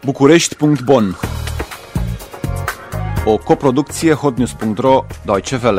București.Bonn. O coproducție hotnews.ro Deutsche Welle.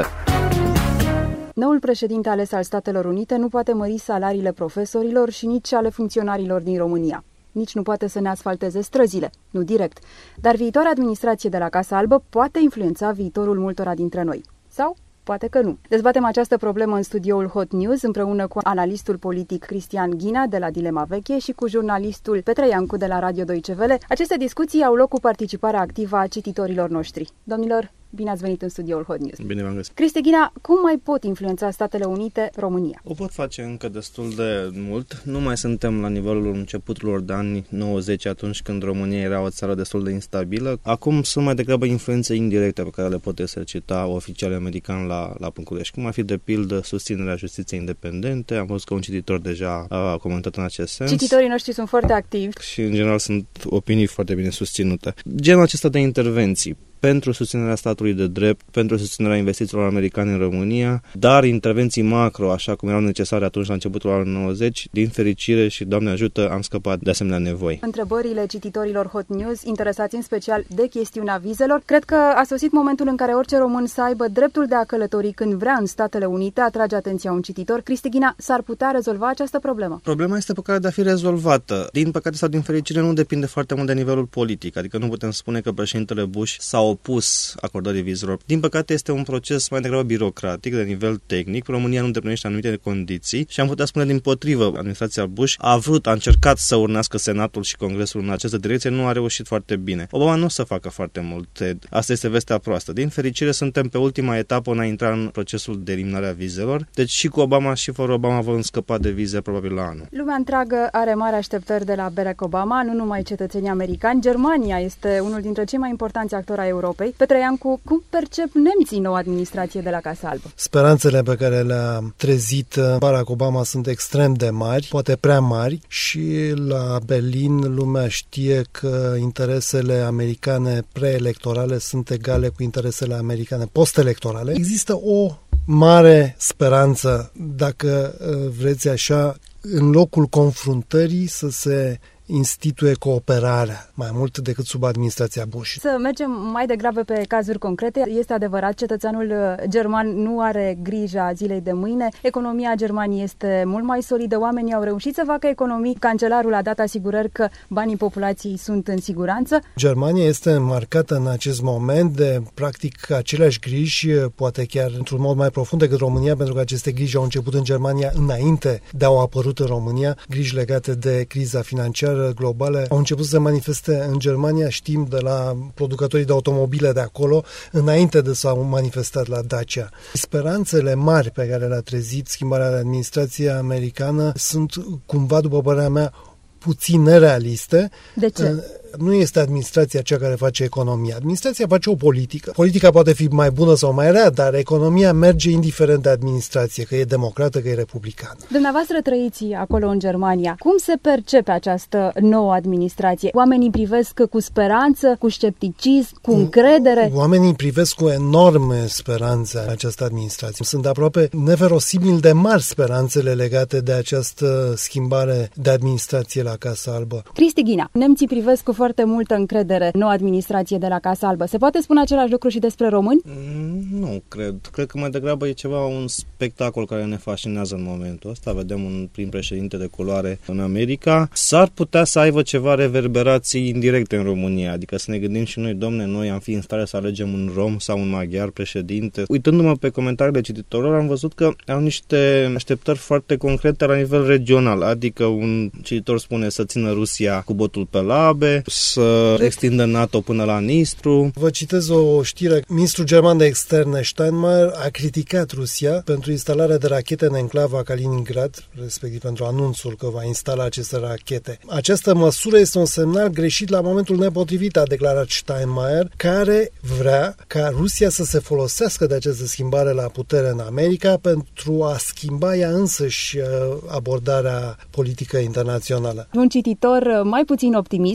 Noul președinte ales al Statelor Unite nu poate mări salariile profesorilor și nici ale funcționarilor din România. Nici nu poate să ne asfalteze străzile, nu direct. Dar viitoarea administrație de la Casa Albă poate influența viitorul multora dintre noi. Sau poate că nu. Dezbatem această problemă în studioul Hot News împreună cu analistul politic Cristian Ghina de la Dilema Veche și cu jurnalistul Petre Iancu de la Radio Deutsche Welle. Aceste discuții au loc cu participarea activă a cititorilor noștri. Domnilor, bine ați venit în studioul Hot News. Bine v-am găsit. Cristian Ghina, cum mai pot influența Statele Unite România? O pot face încă destul de mult. Nu mai suntem la nivelul începuturilor de anii 90, atunci când România era o țară destul de instabilă. Acum sunt mai degrabă influențe indirecte pe care le pot exercita oficiali americani la București, cum ar fi de pildă susținerea justiției independente. Am văzut că un cititor deja a comentat în acest sens. Cititorii noștri sunt foarte activi. Și în general sunt opinii foarte bine susținute. Genul acesta de intervenții pentru susținerea statului de drept, pentru susținerea investițiilor americane în România, dar intervenții macro, așa cum erau necesare atunci la începutul anului 90, din fericire și, Doamne ajută, am scăpat de asemenea nevoi. Întrebările cititorilor Hot News, interesați în special de chestiunea vizelor, cred că a sosit momentul în care orice român să aibă dreptul de a călători când vrea în Statele Unite, atrage atenția un cititor. Cristi Ghina, s-ar putea rezolva această problemă? Problema este pe care de a fi rezolvată. Din păcate sau din fericire nu depinde foarte mult de nivelul politic, adică nu putem spune că președintele Bush s-a opus acordării vizelor. Din păcate este un proces mai degrabă birocratic, de nivel tehnic. România nu îndeplinește anumite condiții și am putea spune dimpotrivă, administrația Bush a încercat să urnească Senatul și Congresul în această direcție, nu a reușit foarte bine. Obama nu o să facă foarte multe. Asta este vestea proastă. Din fericire suntem pe ultima etapă în a intra în procesul de eliminare a vizelor. Deci și cu Obama și fără Obama vom scăpa de vize probabil la anul. Lumea întreagă are mari așteptări de la Barack Obama, nu numai cetățenii americani. Germania este unul dintre cei mai importanți actori ai Europei. Petre Iancu, cum percep nemții noua administrație de la Casa Albă? Speranțele pe care le-a trezit Barack Obama sunt extrem de mari, poate prea mari, și la Berlin lumea știe că interesele americane preelectorale sunt egale cu interesele americane postelectorale. Există o mare speranță, dacă vreți așa, în locul confruntării să se instituie cooperarea, mai mult decât sub administrația Bush. Să mergem mai degrabă pe cazuri concrete. Este adevărat, cetățeanul german nu are grija zilei de mâine. Economia Germaniei este mult mai solidă. Oamenii au reușit să facă economii. Cancelarul a dat asigurări că banii populației sunt în siguranță. Germania este marcată în acest moment de, practic, aceleași griji, poate chiar într-un mod mai profund decât România, pentru că aceste griji au început în Germania înainte de a apărut în România. Griji legate de criza financiară globale au început să se manifeste în Germania, știm, de la producătorii de automobile de acolo, înainte de s-au manifestat la Dacia. Speranțele mari pe care le-a trezit schimbarea de administrație americană sunt, cumva, după părerea mea, puțin nerealiste. De ce? Nu este administrația cea care face economia. Administrația face o politică. Politica poate fi mai bună sau mai rea, dar economia merge indiferent de administrație, că e democrată, că e republicană. Dumneavoastră trăiți acolo în Germania. Cum se percepe această nouă administrație? Oamenii privesc cu speranță, cu scepticism, cu încredere? Oamenii privesc cu enorme speranțe această administrație. Sunt aproape neverosimil de mari speranțele legate de această schimbare de administrație la Casa Albă. Cristi Ghina, nemții privesc cu foarte multă încredere noua administrație de la Casa Albă. Se poate spune același lucru și despre români? Nu, cred. Cred că mai degrabă e un spectacol care ne fascinează în momentul ăsta. Vedem un prim președinte de culoare în America. S-ar putea să aibă ceva reverberații indirecte în România. Adică să ne gândim și noi, domne, noi am fi în stare să alegem un rom sau un maghiar președinte. Uitându-mă pe comentariile cititorilor, am văzut că au niște așteptări foarte concrete la nivel regional. Adică un cititor spune să țină Rusia cu botul pe labe, să extindă NATO până la Nistru. Vă citez o știre. Ministrul german de externe Steinmeier a criticat Rusia pentru instalarea de rachete în enclava Kaliningrad, respectiv pentru anunțul că va instala aceste rachete. Această măsură este un semnal greșit la momentul nepotrivit, a declarat Steinmeier, care vrea ca Rusia să se folosească de această schimbare la putere în America pentru a schimba ea însăși abordarea politică internațională. Un cititor mai puțin optimist. Pentru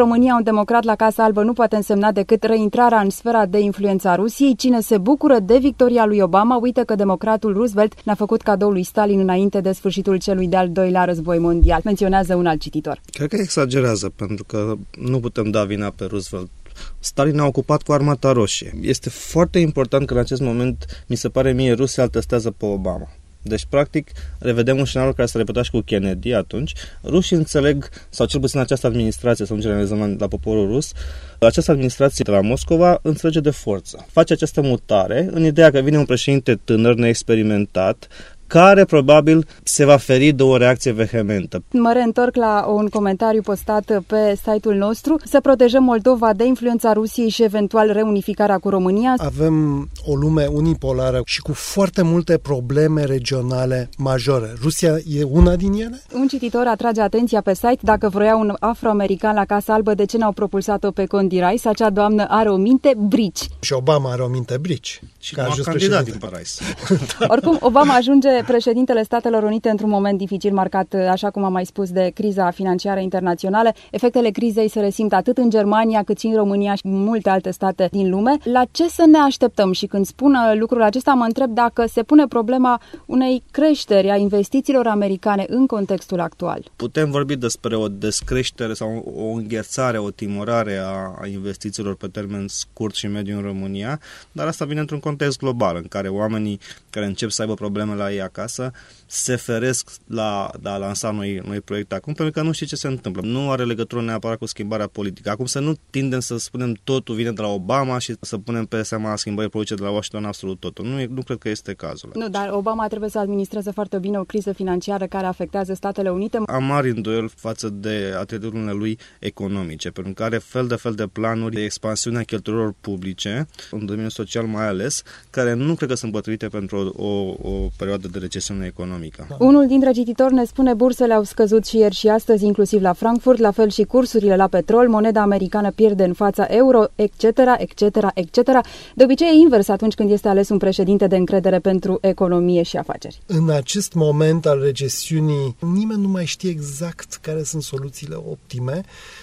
România un democrat la Casa Albă nu poate însemna decât reintrarea în sfera de influență a Rusiei. Cine se bucură de victoria lui Obama uită că democratul Roosevelt ne-a făcut cadou lui Stalin înainte de sfârșitul celui de-al doilea război mondial, menționează un alt cititor. Cred că exagerează, pentru că nu putem da vina pe Roosevelt. Stalin a ocupat cu Armata Roșie. Este foarte important că în acest moment, mi se pare mie, Rusia îl testează pe Obama. Deci, practic, revedem un scenariu care s-a repetat și cu Kennedy atunci. Rușii înțeleg, sau cel puțin această administrație, să nu generalizăm la poporul rus, această administrație de la Moscova înțelege de forță. Face această mutare în ideea că vine un președinte tânăr, neexperimentat, care probabil se va feri de o reacție vehementă. Mă reîntorc la un comentariu postat pe site-ul nostru. Să protejăm Moldova de influența Rusiei și eventual reunificarea cu România. Avem o lume unipolară și cu foarte multe probleme regionale majore. Rusia e una din ele? Un cititor atrage atenția pe site: dacă vroia un afroamerican la Casa Albă, de ce n-au propulsat-o pe Condi Rice? Acea doamnă are o minte brici. Și Obama are o minte brici. Și nu a candidat din Paris. Oricum, Obama ajunge președintele Statelor Unite într-un moment dificil marcat, așa cum am mai spus, de criza financiară internațională. Efectele crizei se resimt atât în Germania cât și în România și multe alte state din lume. La ce să ne așteptăm? Și când spun lucrul acesta, mă întreb dacă se pune problema unei creșteri a investițiilor americane în contextul actual. Putem vorbi despre o descreștere sau o înghețare, o timorare a investițiilor pe termen scurt și mediu în România, dar asta vine într-un context global, în care oamenii care încep să aibă probleme la ei acasă se feresc la a lansa noi proiecte acum, pentru că nu știu ce se întâmplă. Nu are legătură neapărat cu schimbarea politică. Acum să nu tindem să spunem totul vine de la Obama și să punem pe seama schimbării politice de la Washington absolut totul. Nu cred că este cazul. Nu, dar Obama trebuie să administreze foarte bine o criză financiară care afectează Statele Unite. Am mari îndoieli față de atitudinile lui economice, pentru că are fel de planuri de expansiune a cheltuielor publice, în domeniul social mai ales, care nu cred că sunt potrivite pentru o perioadă de recesiune economică. Unul dintre cititori ne spune: bursele au scăzut și ieri și astăzi, inclusiv la Frankfurt, la fel și cursurile la petrol, moneda americană pierde în fața euro, etc., etc., etc. De obicei e invers atunci când este ales un președinte de încredere pentru economie și afaceri. În acest moment al recesiunii, nimeni nu mai știe exact care sunt soluțiile optime,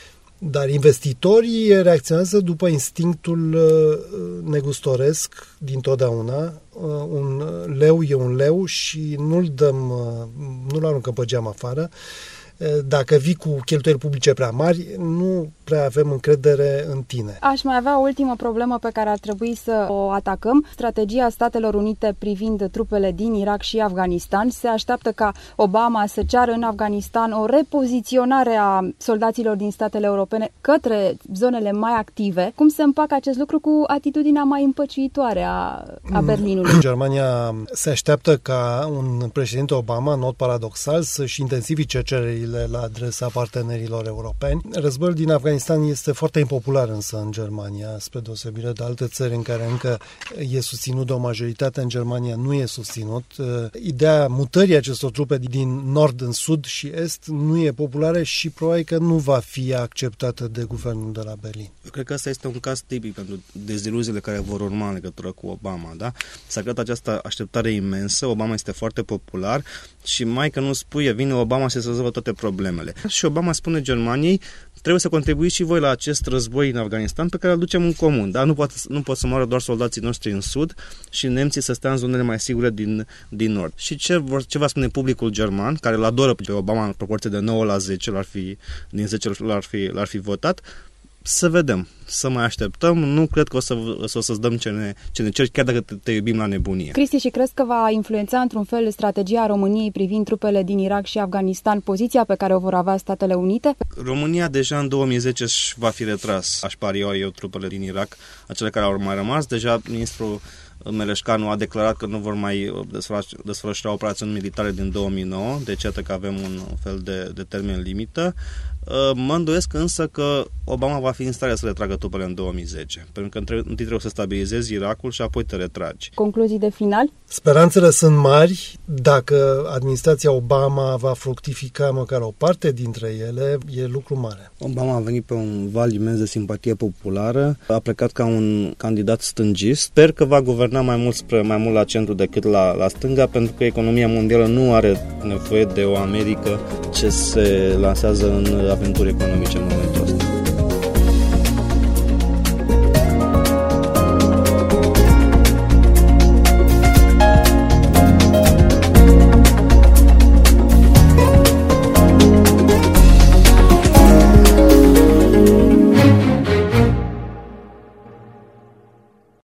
dar investitorii reacționează după instinctul negustoresc dintotdeauna. Un leu e un leu și nu-l aruncăm pe geam afară. Dacă vii cu cheltuieli publice prea mari, nu prea avem încredere în tine. Aș mai avea o ultimă problemă pe care ar trebui să o atacăm. Strategia Statelor Unite privind trupele din Irak și Afganistan. Se așteaptă ca Obama să ceară în Afganistan o repoziționare a soldaților din statele europene către zonele mai active. Cum se împacă acest lucru cu atitudinea mai împăciuitoare a Berlinului? Germania se așteaptă ca un președinte Obama, în mod paradoxal, să-și intensifice cererile la adresa partenerilor europeni. Războiul din Afganistan este foarte impopular însă în Germania, spre deosebire de alte țări în care încă e susținut de o majoritate. În Germania nu e susținut. Ideea mutării acestor trupe din nord în sud și est nu e populară și probabil că nu va fi acceptată de guvernul de la Berlin. Eu cred că asta este un caz tipic pentru deziluziile care vor urma în legătură cu Obama, da? S-a creat această așteptare imensă, Obama este foarte popular și mai că nu spui, vine Obama și se rezolvă toate problemele. Și Obama spune Germaniei: trebuie să contribuiți și voi la acest război în Afganistan pe care îl ducem în comun. Da? Nu pot să moară doar soldații noștri în sud și nemții să stea în zonele mai sigure din nord. Și ce va spune publicul german, care îl adoră pe Obama în proporție de 9/10, din 10 l-ar fi votat? Să vedem, să mai așteptăm. Nu cred că o să-ți dăm ce ne ceri, chiar dacă te iubim la nebunie. Cristi, și crezi că va influența într-un fel strategia României privind trupele din Irak și Afganistan, poziția pe care o vor avea Statele Unite? România deja în 2010 va fi retras, aș paria eu, trupele din Irak, acele care au mai rămas. Deja ministrul Meleșcanu a declarat că nu vor mai desfășura operațiuni militare din 2009, deci iată că avem un fel de termen limită. Mă îndoiesc însă că Obama va fi în stare să retragă trupele în 2010, pentru că întâi trebuie să stabilizezi Irakul și apoi te retragi. Concluzii de final? Speranțele sunt mari. Dacă administrația Obama va fructifica măcar o parte dintre ele, e lucru mare. Obama a venit pe un val imens de simpatie populară, a plecat ca un candidat stângist. Sper că va guverna mai mult la centru decât la stânga, pentru că economia mondială nu are nevoie de o Americă ce se lansează în aventuri economice în momentul ăsta.